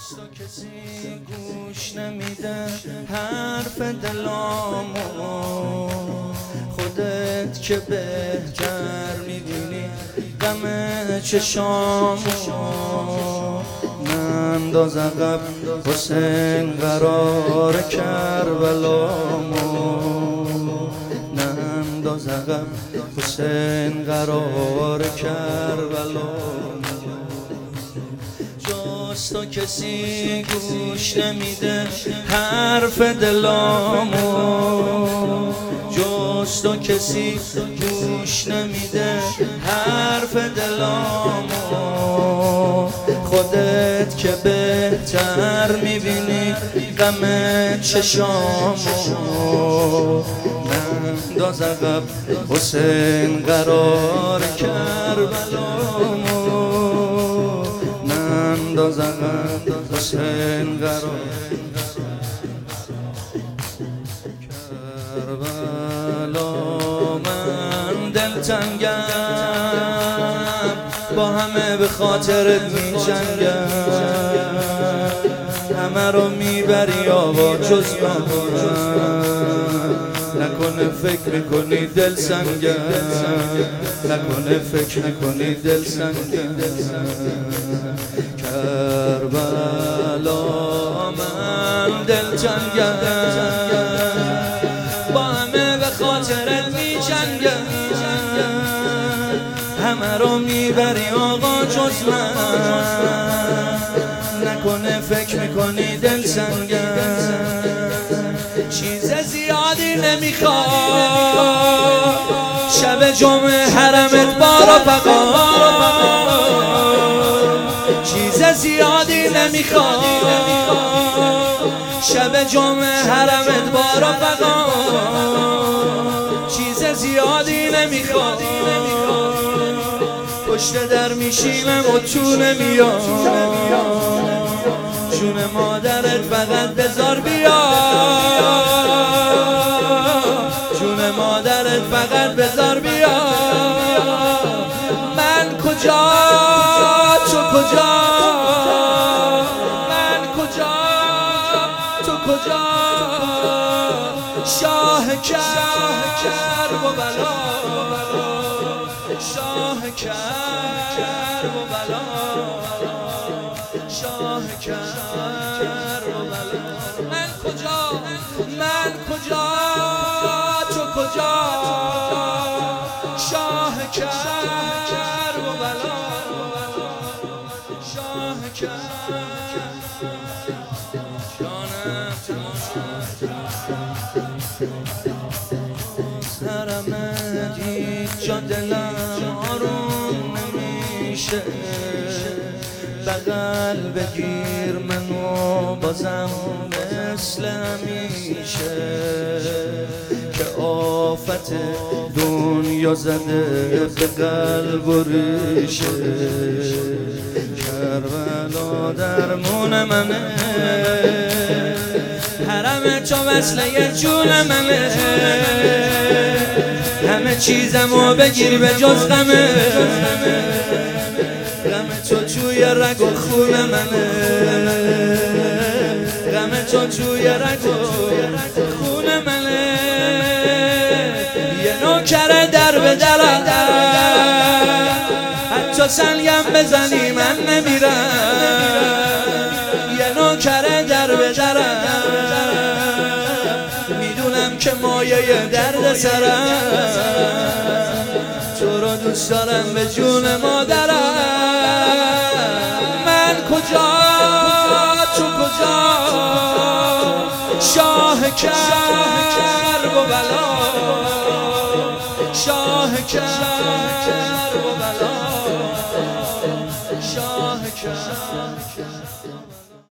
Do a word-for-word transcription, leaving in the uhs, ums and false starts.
جز تو کسی گوش نمیده حرف دلامو، خودت که بهتر میبینی غم چشامو. ننداز عقب حسین قرار کربلامو، ننداز عقب حسین قرار کربلامو. جز تو کسی گوش نمیده حرف دلامو، جز تو کسی گوش نمیده حرف دلامو، خودت که بهتر میبینی غم چشامو. ننداز عقب حسین قرار کربلامو، ننداز عقب حسین قرار کربلا. من دلتنگم با همه به خاطرت می جنگم، همه رو میبری آوا جز من. نکنه فکر میکنی دل سنگم، نکنه فکر میکنی دل سنگم. کربلا من دلتنگم با همه به خاطرت می جنگم، همه رو میبری آقا جز من. نکنه فکر میکنی دل سنگم، چیز زیادی نمیخواد، شب جمعه حرمت بارا فقط. چیز زیادی نمیخواد، شب جمعه حرمت بارا فقط. چیز زیادی نمیخواد، پشت در میشینم و تو نمیاد. جون مادرت فقط بذار بیا، جون مادرت فقط بذار بیا. من کجا تو کجا، من کجا تو کجا. شاه کرب و بلا، شاه کرب و بلا، شاه کرب و بلا. من کجا، من کجا تو کجا. شاه کرب و بلا، شاه کرب. جانم حرمت هیچ جا دلم آروم نمیشه. بغل بگیر منو بازم مثل همیشه، که آفت دنیا زده به قلب و ریشه. کربلا درمون منه، حرم تو وصله جون منه. همه چیزمو بگیر به جز غمه، غم تو توی رگ و خون منه، غم تو توی رگ و خون منه. یه نوکر در به درم، حتی سنگم بزنی من نمیرم. یه نوکر در به درم، میدونم که مایه درد سرم. تو رو دوست دارم به جون مادرم. من کجا تو کجا. شاه کرب و بلا، شاه کرب و بلا، شاه کرب.